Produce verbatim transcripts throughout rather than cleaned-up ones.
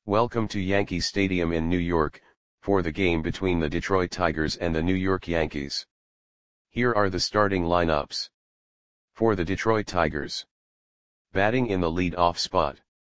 Welcome to Yankee Stadium in New York, for the game between the Detroit Tigers and the New York Yankees. Here are the starting lineups. For the Detroit Tigers. Batting in the lead-off spot.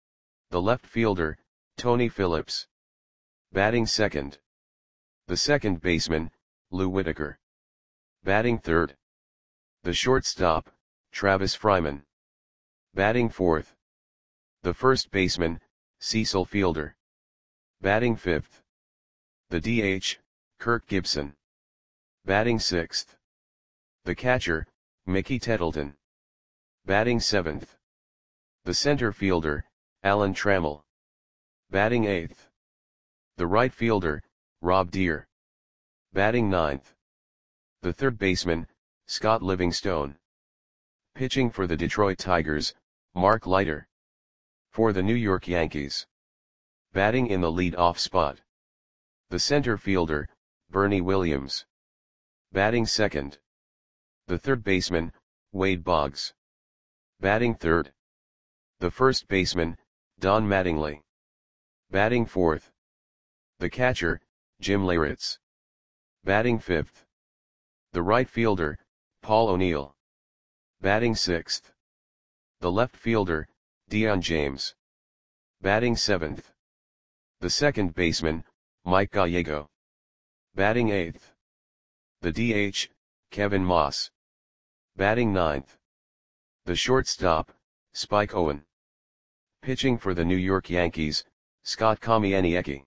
The left fielder, Tony Phillips. Batting second. The second baseman, Lou Whitaker. Batting third. The shortstop, Travis Fryman. Batting fourth. The first baseman, Cecil Fielder. Batting fifth. The D H, Kirk Gibson. Batting sixth. The catcher, Mickey Tettleton. Batting seventh. The center fielder, Alan Trammell. Batting eighth. The right fielder, Rob Deer. Batting ninth. The third baseman, Scott Livingstone. Pitching for the Detroit Tigers, Mark Leiter. For the New York Yankees. Batting in the lead-off spot. The center fielder, Bernie Williams. Batting second. The third baseman, Wade Boggs. Batting third. The first baseman, Don Mattingly. Batting fourth. The catcher, Jim Leyritz. Batting fifth. The right fielder, Paul O'Neill. Batting sixth. The left fielder, Dion James. Batting seventh. The second baseman, Mike Gallego. Batting eighth. The D H, Kevin Moss. Batting ninth. The shortstop, Spike Owen. Pitching for the New York Yankees, Scott Kamieniecki.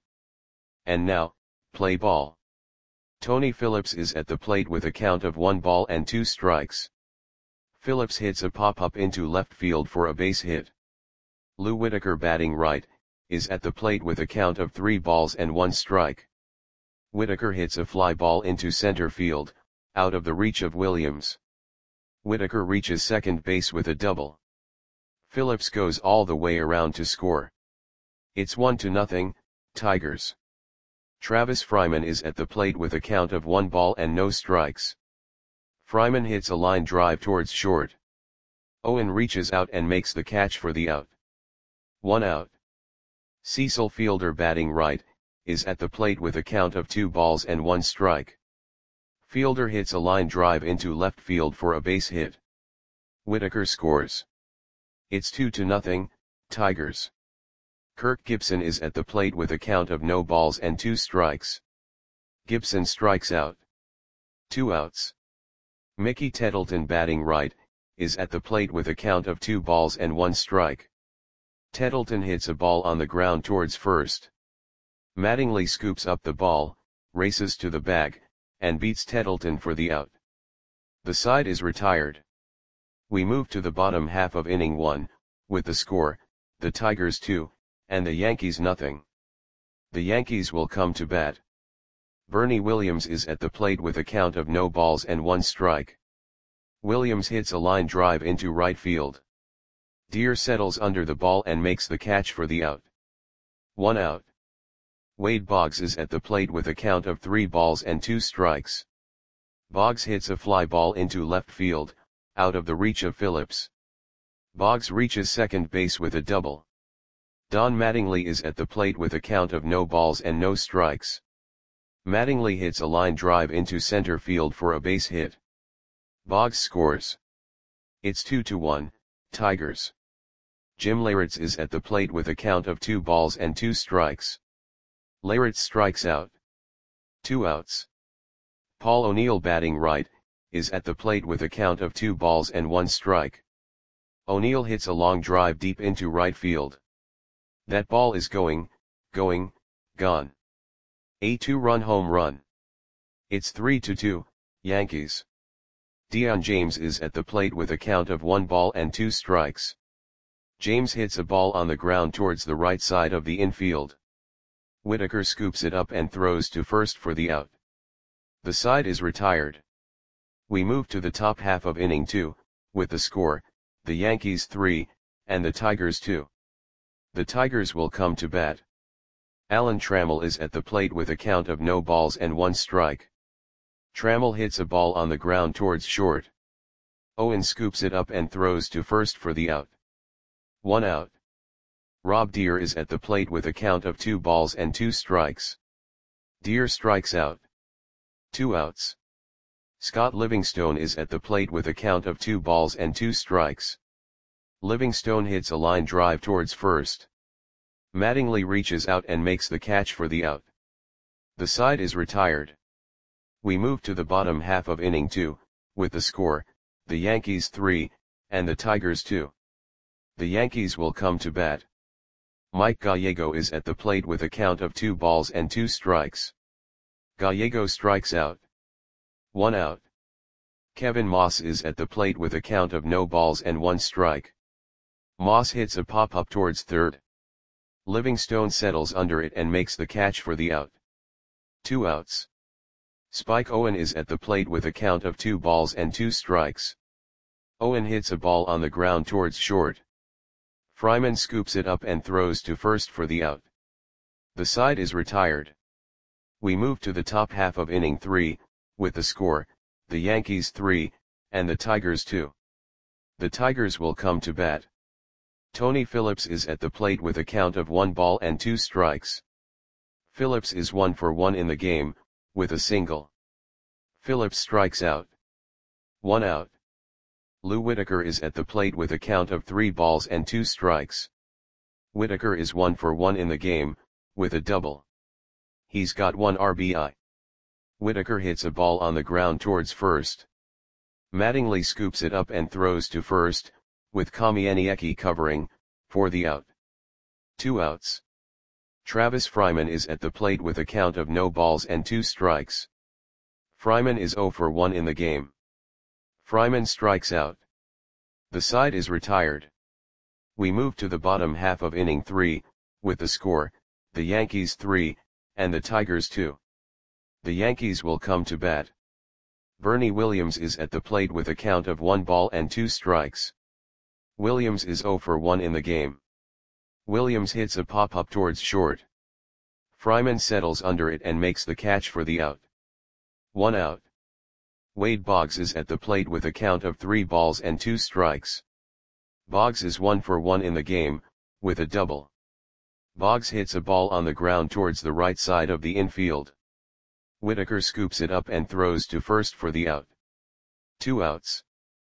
And now, play ball. Tony Phillips is at the plate with a count of one ball and two strikes. Phillips hits a pop-up into left field for a base hit. Lou Whitaker, batting right, is at the plate with a count of three balls and one strike. Whitaker hits a fly ball into center field, out of the reach of Williams. Whitaker reaches second base with a double. Phillips goes all the way around to score. It's one to nothing, Tigers. Travis Fryman is at the plate with a count of one ball and no strikes. Fryman hits a line drive towards short. Owen reaches out and makes the catch for the out. One out. Cecil Fielder, batting right, is at the plate with a count of two balls and one strike. Fielder hits a line drive into left field for a base hit. Whitaker scores. It's two to nothing, Tigers. Kirk Gibson is at the plate with a count of no balls and two strikes. Gibson strikes out. Two outs. Mickey Tettleton, batting right, is at the plate with a count of two balls and one strike. Tettleton hits a ball on the ground towards first. Mattingly scoops up the ball, races to the bag, and beats Tettleton for the out. The side is retired. We move to the bottom half of inning one, with the score, the Tigers two, and the Yankees nothing. The Yankees will come to bat. Bernie Williams is at the plate with a count of no balls and one strike. Williams hits a line drive into right field. Deer settles under the ball and makes the catch for the out. One out. Wade Boggs is at the plate with a count of three balls and two strikes. Boggs hits a fly ball into left field, out of the reach of Phillips. Boggs reaches second base with a double. Don Mattingly is at the plate with a count of no balls and no strikes. Mattingly hits a line drive into center field for a base hit. Boggs scores. It's two to one, Tigers. Jim Leyritz is at the plate with a count of two balls and two strikes. Leyritz strikes out. Two outs. Paul O'Neill, batting right, is at the plate with a count of two balls and one strike. O'Neill hits a long drive deep into right field. That ball is going, going, gone. A two-run home run. It's three to two, Yankees. Dion James is at the plate with a count of one ball and two strikes. James hits a ball on the ground towards the right side of the infield. Whitaker scoops it up and throws to first for the out. The side is retired. We move to the top half of inning two, with the score, the Yankees three, and the Tigers two. The Tigers will come to bat. Alan Trammell is at the plate with a count of no balls and one strike. Trammell hits a ball on the ground towards short. Owen scoops it up and throws to first for the out. One out. Rob Deere is at the plate with a count of two balls and two strikes. Deere strikes out. Two outs. Scott Livingstone is at the plate with a count of two balls and two strikes. Livingstone hits a line drive towards first. Mattingly reaches out and makes the catch for the out. The side is retired. We move to the bottom half of inning two, with the score, the Yankees three, and the Tigers two. The Yankees will come to bat. Mike Gallego is at the plate with a count of two balls and two strikes. Gallego strikes out. One out. Kevin Moss is at the plate with a count of no balls and one strike. Moss hits a pop-up towards third. Livingstone settles under it and makes the catch for the out. Two outs. Spike Owen is at the plate with a count of two balls and two strikes. Owen hits a ball on the ground towards short. Fryman scoops it up and throws to first for the out. The side is retired. We move to the top half of inning three, with the score, the Yankees three, and the Tigers two. The Tigers will come to bat. Tony Phillips is at the plate with a count of one ball and two strikes. Phillips is one for one in the game, with a single. Phillips strikes out. One out. Lou Whitaker is at the plate with a count of three balls and two strikes. Whitaker is one for one in the game, with a double. He's got one R B I. Whitaker hits a ball on the ground towards first. Mattingly scoops it up and throws to first, with Kamieniecki covering, for the out. Two outs. Travis Fryman is at the plate with a count of no balls and two strikes. Fryman is zero for one in the game. Fryman strikes out. The side is retired. We move to the bottom half of inning three, with the score, the Yankees three, and the Tigers two. The Yankees will come to bat. Bernie Williams is at the plate with a count of one ball and two strikes. Williams is zero for one in the game. Williams hits a pop-up towards short. Fryman settles under it and makes the catch for the out. One out. Wade Boggs is at the plate with a count of three balls and two strikes. Boggs is one for one in the game, with a double. Boggs hits a ball on the ground towards the right side of the infield. Whitaker scoops it up and throws to first for the out. Two outs.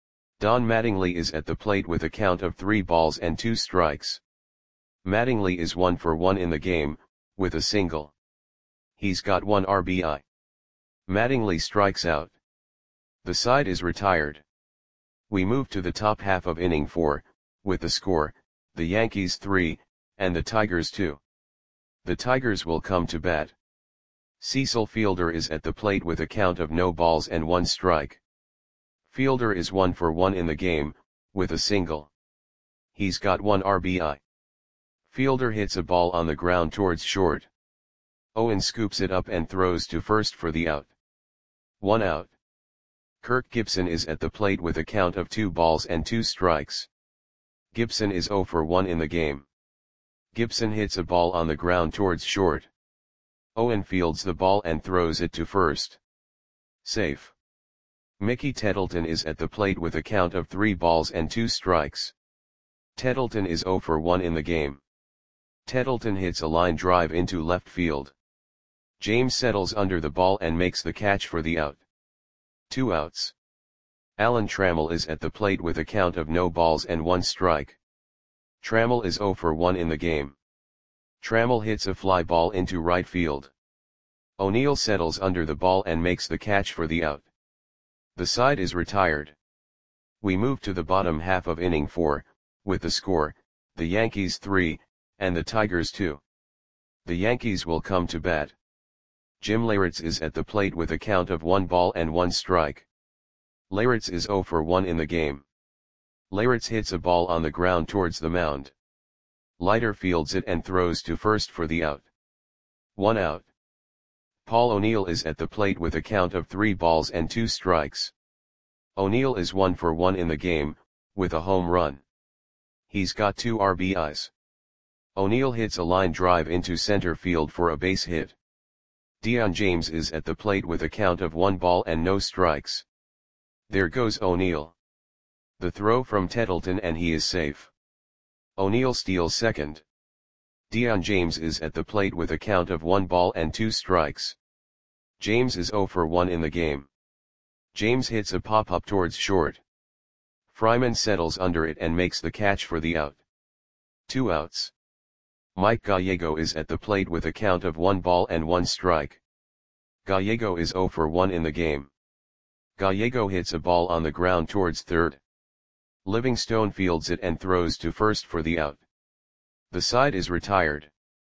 Don Mattingly is at the plate with a count of three balls and two strikes. Mattingly is one for one in the game, with a single. He's got one R B I. Mattingly strikes out. The side is retired. We move to the top half of inning four, with the score, the Yankees three, and the Tigers two. The Tigers will come to bat. Cecil Fielder is at the plate with a count of no balls and one strike. Fielder is one for one in the game, with a single. He's got one R B I. Fielder hits a ball on the ground towards short. Owen scoops it up and throws to first for the out. One out. Kirk Gibson is at the plate with a count of two balls and two strikes. Gibson is zero for one in the game. Gibson hits a ball on the ground towards short. Owen fields the ball and throws it to first. Safe. Mickey Tettleton is at the plate with a count of three balls and two strikes. Tettleton is zero for one in the game. Tettleton hits a line drive into left field. James settles under the ball and makes the catch for the out. Two outs. Alan Trammell is at the plate with a count of no balls and one strike. Trammell is zero for one in the game. Trammell hits a fly ball into right field. O'Neill settles under the ball and makes the catch for the out. The side is retired. We move to the bottom half of inning four, with the score, the Yankees three, and the Tigers two. The Yankees will come to bat. Jim Leyritz is at the plate with a count of one ball and one strike. Leyritz is zero for one in the game. Leyritz hits a ball on the ground towards the mound. Leiter fields it and throws to first for the out. One out. Paul O'Neill is at the plate with a count of three balls and two strikes. O'Neill is one for one in the game, with a home run. He's got two R B Is. O'Neill hits a line drive into center field for a base hit. Dion James is at the plate with a count of one ball and no strikes. There goes O'Neill. The throw from Tettleton and he is safe. O'Neill steals second. Dion James is at the plate with a count of one ball and two strikes. James is zero for one in the game. James hits a pop-up towards short. Fryman settles under it and makes the catch for the out. Two outs. Mike Gallego is at the plate with a count of one ball and one strike. Gallego is zero for one in the game. Gallego hits a ball on the ground towards third. Livingstone fields it and throws to first for the out. The side is retired.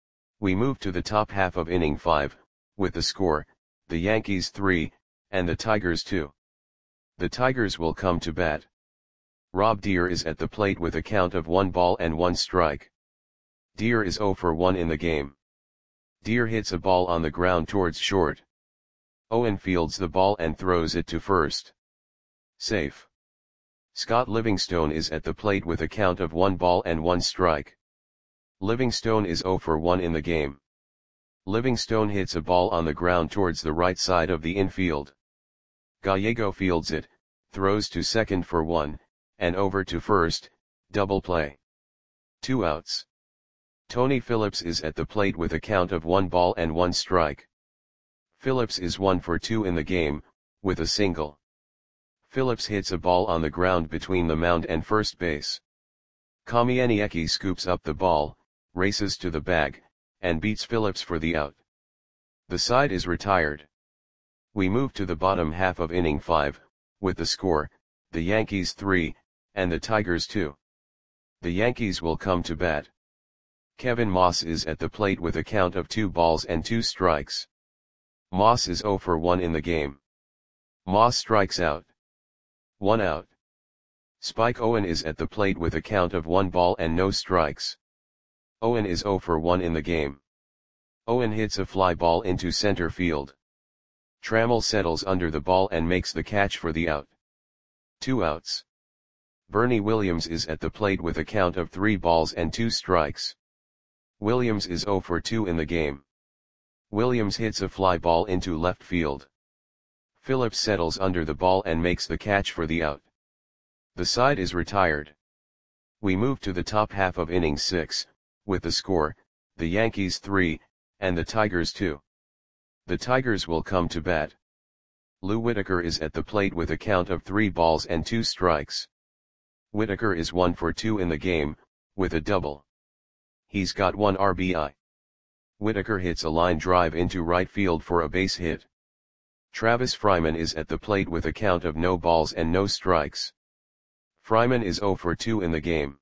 We move to the top half of inning five, with the score, the Yankees three, and the Tigers two. The Tigers will come to bat. Rob Deer is at the plate with a count of one ball and one strike. Deer is zero for one in the game. Deer hits a ball on the ground towards short. Owen fields the ball and throws it to first. Safe. Scott Livingstone is at the plate with a count of one ball and one strike. Livingstone is zero for one in the game. Livingstone hits a ball on the ground towards the right side of the infield. Gallego fields it, throws to second for one, and over to first, double play. Two outs. Tony Phillips is at the plate with a count of one ball and one strike. Phillips is one for two in the game, with a single. Phillips hits a ball on the ground between the mound and first base. Kamieniecki scoops up the ball, races to the bag, and beats Phillips for the out. The side is retired. We move to the bottom half of inning five, with the score, the Yankees three, and the Tigers two. The Yankees will come to bat. Kevin Moss is at the plate with a count of two balls and two strikes. Moss is zero for one in the game. Moss strikes out. One out. Spike Owen is at the plate with a count of one ball and no strikes. Owen is zero for one in the game. Owen hits a fly ball into center field. Trammell settles under the ball and makes the catch for the out. Two outs. Bernie Williams is at the plate with a count of three balls and two strikes. Williams is zero for two in the game. Williams hits a fly ball into left field. Phillips settles under the ball and makes the catch for the out. The side is retired. We move to the top half of inning six, with the score, the Yankees three, and the Tigers two. The Tigers will come to bat. Lou Whitaker is at the plate with a count of three balls and two strikes. Whitaker is one for two in the game, with a double. He's got one R B I. Whitaker hits a line drive into right field for a base hit. Travis Fryman is at the plate with a count of no balls and no strikes. Fryman is zero for two in the game.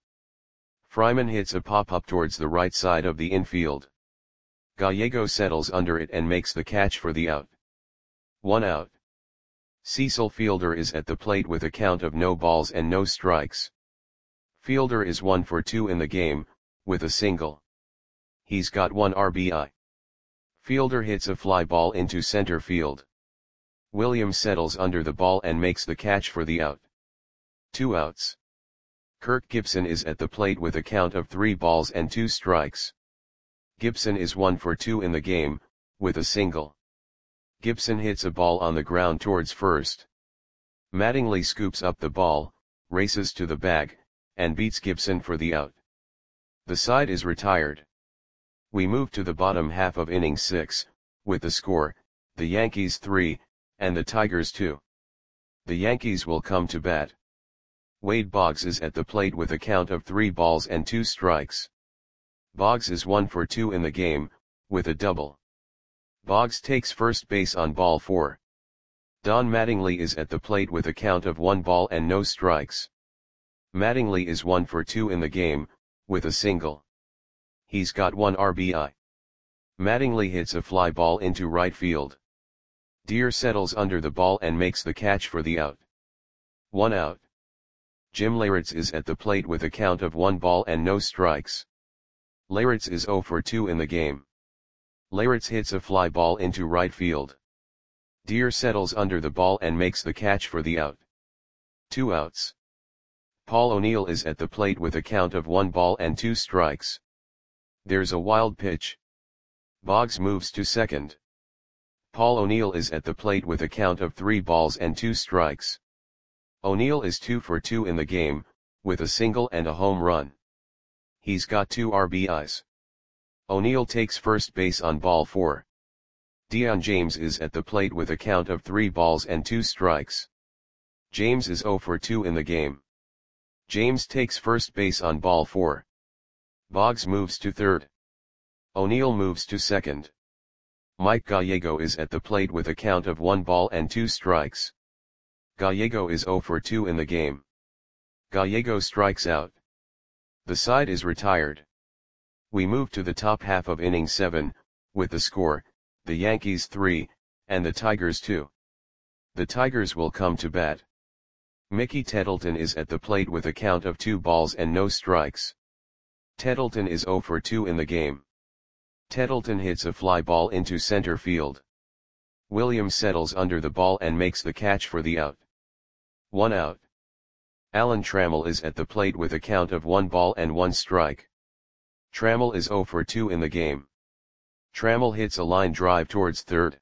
Fryman hits a pop-up towards the right side of the infield. Gallego settles under it and makes the catch for the out. One out. Cecil Fielder is at the plate with a count of no balls and no strikes. Fielder is one for two in the game, with a single. He's got one R B I. Fielder hits a fly ball into center field. Williams settles under the ball and makes the catch for the out. Two outs. Kirk Gibson is at the plate with a count of three balls and two strikes. Gibson is one for two in the game, with a single. Gibson hits a ball on the ground towards first. Mattingly scoops up the ball, races to the bag, and beats Gibson for the out. The side is retired. We move to the bottom half of inning six, with the score, the Yankees three, and the Tigers two. The Yankees will come to bat. Wade Boggs is at the plate with a count of three balls and two strikes. Boggs is one for two in the game, with a double. Boggs takes first base on ball four. Don Mattingly is at the plate with a count of one ball and no strikes. Mattingly is one for two in the game, with a single. He's got one R B I. Mattingly hits a fly ball into right field. Deer settles under the ball and makes the catch for the out. One out. Jim Leyritz is at the plate with a count of one ball and no strikes. Leyritz is zero for two in the game. Leyritz hits a fly ball into right field. Deer settles under the ball and makes the catch for the out. Two outs. Paul O'Neill is at the plate with a count of one ball and two strikes. There's a wild pitch. Boggs moves to second. Paul O'Neill is at the plate with a count of three balls and two strikes. O'Neill is two for two in the game, with a single and a home run. He's got two R B Is. O'Neill takes first base on ball four. Dion James is at the plate with a count of three balls and two strikes. James is oh for two in the game. James takes first base on ball four. Boggs moves to third. O'Neill moves to second. Mike Gallego is at the plate with a count of one ball and two strikes. Gallego is oh for two in the game. Gallego strikes out. The side is retired. We move to the top half of inning seven, with the score, the Yankees three, and the Tigers two. The Tigers will come to bat. Mickey Tettleton is at the plate with a count of two balls and no strikes. Tettleton is oh for two in the game. Tettleton hits a fly ball into center field. Williams settles under the ball and makes the catch for the out. One out. Alan Trammell is at the plate with a count of one ball and one strike. Trammell is oh for two in the game. Trammell hits a line drive towards third.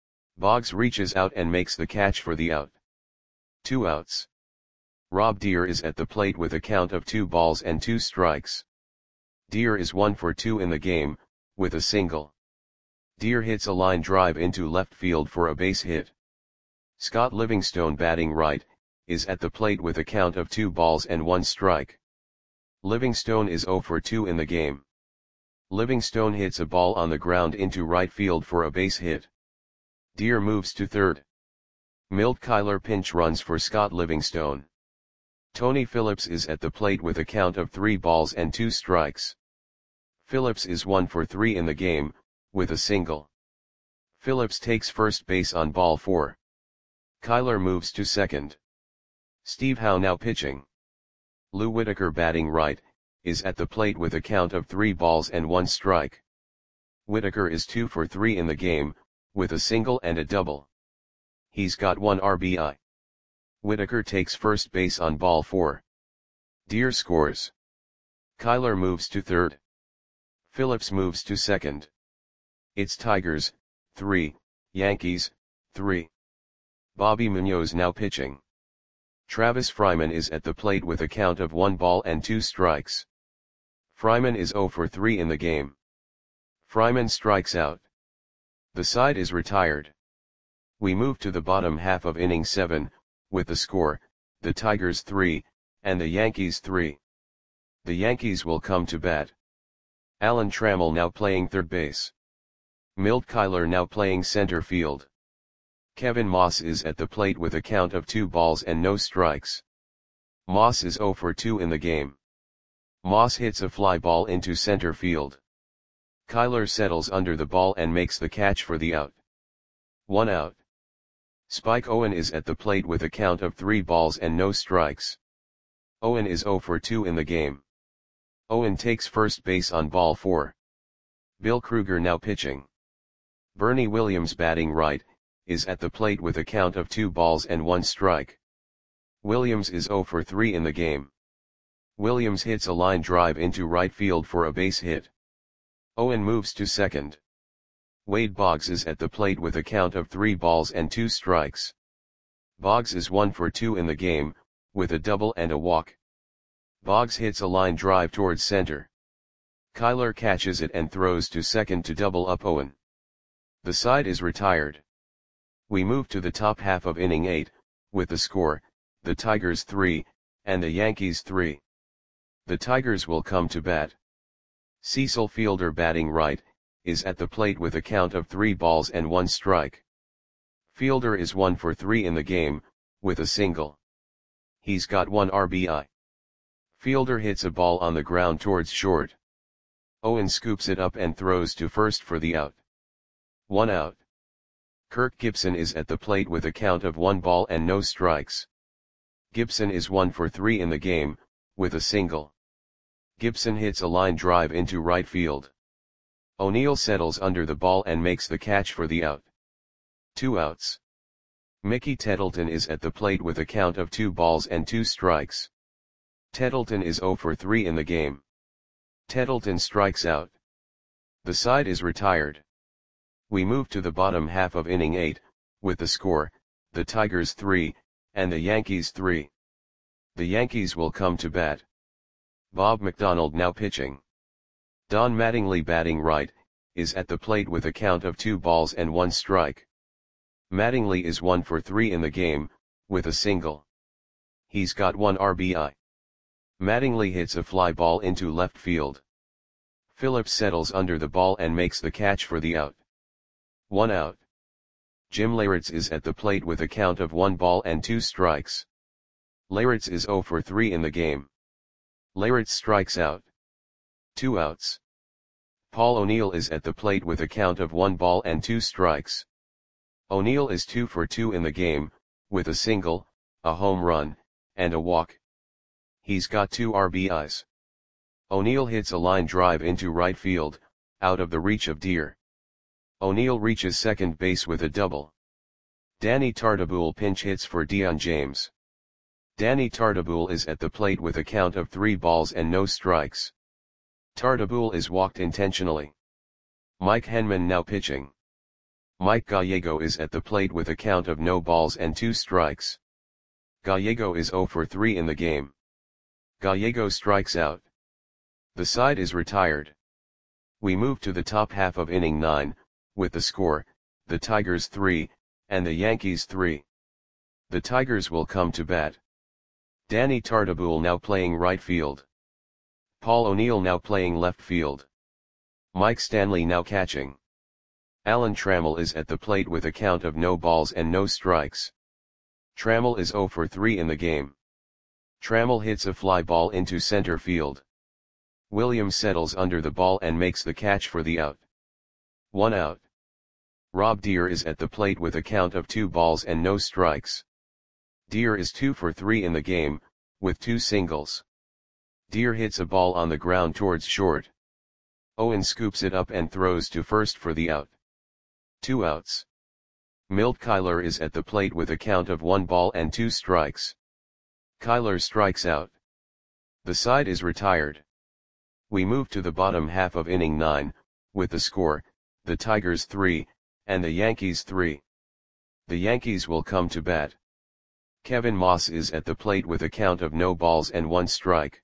Boggs reaches out and makes the catch for the out. Two outs. Rob Deer is at the plate with a count of two balls and two strikes. Deer is one for two in the game, with a single. Deer hits a line drive into left field for a base hit. Scott Livingstone, batting right, is at the plate with a count of two balls and one strike. Livingstone is oh for two in the game. Livingstone hits a ball on the ground into right field for a base hit. Deer moves to third. Milt Kyler pinch runs for Scott Livingstone. Tony Phillips is at the plate with a count of three balls and two strikes. Phillips is one for three in the game, with a single. Phillips takes first base on ball four. Kyler moves to second. Steve Howe now pitching. Lou Whitaker, batting right, is at the plate with a count of three balls and one strike. Whitaker is two for three in the game, with a single and a double. He's got one R B I. Whitaker takes first base on ball four. Deer scores. Kyler moves to third. Phillips moves to second. It's Tigers, three, Yankees, three. Bobby Munoz now pitching. Travis Fryman is at the plate with a count of one ball and two strikes. Fryman is oh for three in the game. Fryman strikes out. The side is retired. We move to the bottom half of inning seven, with the score, the Tigers three, and the Yankees three. The Yankees will come to bat. Alan Trammell now playing third base. Milt Kyler now playing center field. Kevin Moss is at the plate with a count of two balls and no strikes. Moss is oh for two in the game. Moss hits a fly ball into center field. Kyler settles under the ball and makes the catch for the out. One out. Spike Owen is at the plate with a count of three balls and no strikes. Owen is oh for two in the game. Owen takes first base on ball four. Bill Kruger now pitching. Bernie Williams, batting right, is at the plate with a count of two balls and one strike. Williams is oh for three in the game. Williams hits a line drive into right field for a base hit. Owen moves to second. Wade Boggs is at the plate with a count of three balls and two strikes. Boggs is one for two in the game, with a double and a walk. Boggs hits a line drive towards center. Kyler catches it and throws to second to double up Owen. The side is retired. We move to the top half of inning eight, with the score, the Tigers three, and the Yankees three. The Tigers will come to bat. Cecil Fielder, batting right, is at the plate with a count of three balls and one strike. Fielder is one for three in the game, with a single. He's got one R B I. Fielder hits a ball on the ground towards short. Owen scoops it up and throws to first for the out. One out. Kirk Gibson is at the plate with a count of one ball and no strikes. Gibson is one for three in the game, with a single. Gibson hits a line drive into right field. O'Neill settles under the ball and makes the catch for the out. Two outs. Mickey Tettleton is at the plate with a count of two balls and two strikes. Tettleton is oh for three in the game. Tettleton strikes out. The side is retired. We move to the bottom half of inning eight, with the score, the Tigers three, and the Yankees three. The Yankees will come to bat. Bob McDonald now pitching. Don Mattingly batting right, is at the plate with a count of two balls and one strike. Mattingly is one for three in the game, with a single. He's got one R B I. Mattingly hits a fly ball into left field. Phillips settles under the ball and makes the catch for the out. One out. Jim Leyritz is at the plate with a count of one ball and two strikes. Leyritz is zero for three in the game. Leyritz strikes out. Two outs. Paul O'Neill is at the plate with a count of one ball and two strikes. O'Neill is two for two in the game, with a single, a home run, and a walk. He's got two R B Is. O'Neill hits a line drive into right field, out of the reach of Deer. O'Neill reaches second base with a double. Danny Tartabull pinch hits for Dion James. Danny Tartabull is at the plate with a count of three balls and no strikes. Tartabull is walked intentionally. Mike Henman now pitching. Mike Gallego is at the plate with a count of no balls and two strikes. Gallego is zero for three in the game. Gallego strikes out. The side is retired. We move to the top half of inning nine, with the score, the Tigers three, and the Yankees three. The Tigers will come to bat. Danny Tartabull now playing right field. Paul O'Neill now playing left field. Mike Stanley now catching. Alan Trammell is at the plate with a count of no balls and no strikes. Trammell is zero for three in the game. Trammell hits a fly ball into center field. Williams settles under the ball and makes the catch for the out. One out. Rob Deer is at the plate with a count of two balls and no strikes. Deer is two for three in the game, with two singles. Deer hits a ball on the ground towards short. Owen scoops it up and throws to first for the out. Two outs. Milt Kyler is at the plate with a count of one ball and two strikes. Kyler strikes out. The side is retired. We move to the bottom half of inning nine, with the score, the Tigers three, and the Yankees three. The Yankees will come to bat. Kevin Moss is at the plate with a count of no balls and one strike.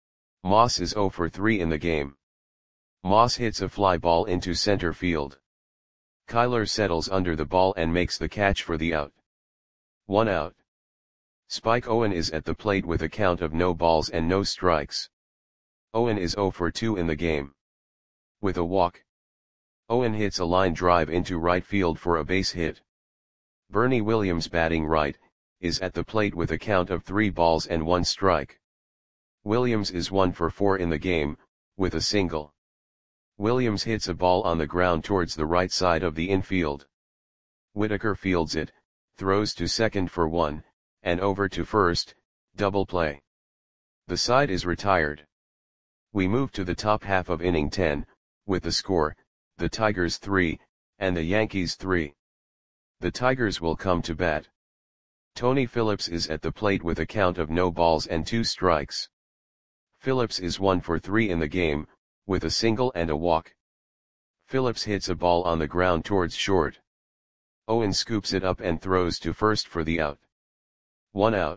Moss is zero for three in the game. Moss hits a fly ball into center field. Kyler settles under the ball and makes the catch for the out. One out. Spike Owen is at the plate with a count of no balls and no strikes. Owen is zero for two in the game. With a walk. Owen hits a line drive into right field for a base hit. Bernie Williams batting right, is at the plate with a count of three balls and one strike. Williams is one for four in the game, with a single. Williams hits a ball on the ground towards the right side of the infield. Whitaker fields it, throws to second for one, and over to first, double play. The side is retired. We move to the top half of inning ten, with the score, the Tigers three, and the Yankees three. The Tigers will come to bat. Tony Phillips is at the plate with a count of no balls and two strikes. Phillips is one for three in the game, with a single and a walk. Phillips hits a ball on the ground towards short. Owen scoops it up and throws to first for the out. One out.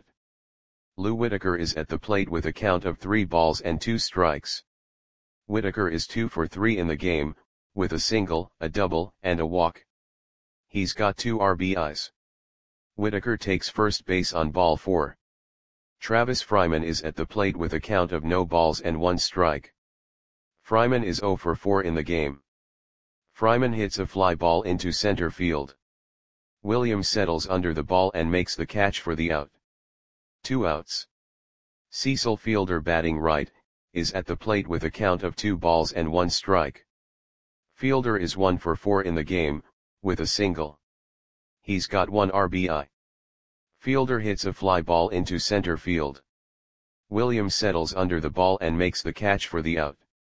Lou Whitaker is at the plate with a count of three balls and two strikes. Whitaker is two for three in the game, with a single, a double, and a walk. He's got two R B Is. Whitaker takes first base on ball four. Travis Fryman is at the plate with a count of no balls and one strike. Fryman is zero for four in the game. Fryman hits a fly ball into center field. Williams settles under the ball and makes the catch for the out. Two outs. Cecil Fielder batting right, is at the plate with a count of two balls and one strike. Fielder is one for four in the game, with a single. He's got one R B I. Fielder hits a fly ball into center field. Williams settles under the ball and makes the catch for the out.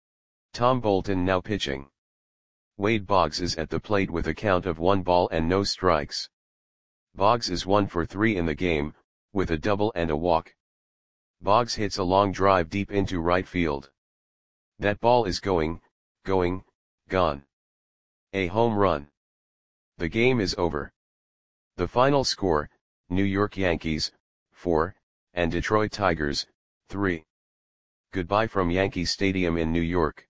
Tom Bolton now pitching. Wade Boggs is at the plate with a count of one ball and no strikes. Boggs is one for three in the game, with a double and a walk. Boggs hits a long drive deep into right field. That ball is going, going, gone. A home run. The game is over. The final score, New York Yankees, four, and Detroit Tigers, three. Goodbye from Yankee Stadium in New York.